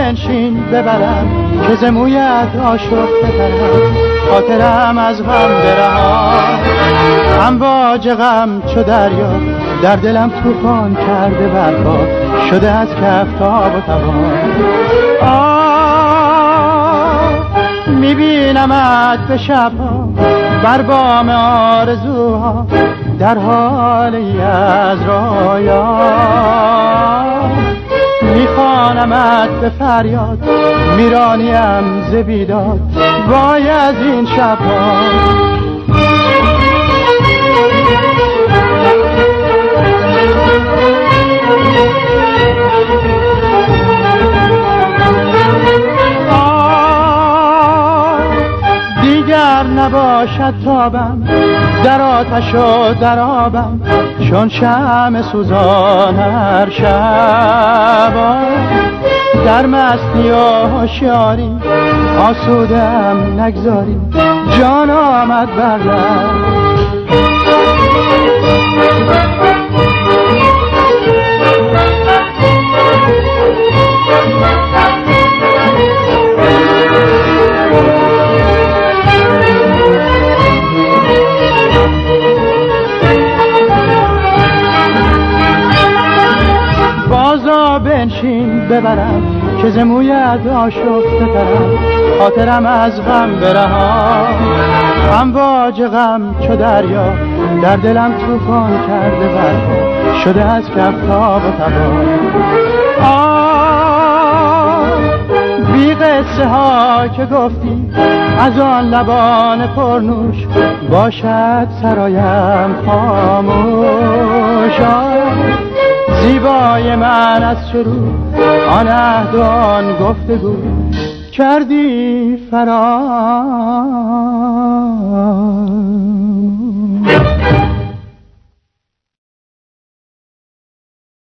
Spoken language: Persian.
بنشین ببرم که ز مویت آشفته ترم، خاطرم از غم برهان. امواج غم چو دریا در دلم طوفان کرده برپا، شده از کف تاب و توان. میبینمت به شبها بر بام آرزوها، در حال از رویان. میخوانمت به فریاد، میرانیم ز بیداد، وای از این شبها. دیگر نباشد تابم در آتش و در آبم، چون شمع سوزان هر شب. در مستی و هوشیاری آسودم نگذاری، جان آمد بر لب. بنشین ببرم که ز مویت آشفته ترم، خاطرم از غم برهان. امواج غم چو دریا در دلم طوفان کرده برپا، شده از کف تاب و توان. بی قصه ها که گفتی از آن لبان پرنوش، باشد سرایم خاموش. زیبای من از شروع آن عهد و آن گفتگو کردی فرار.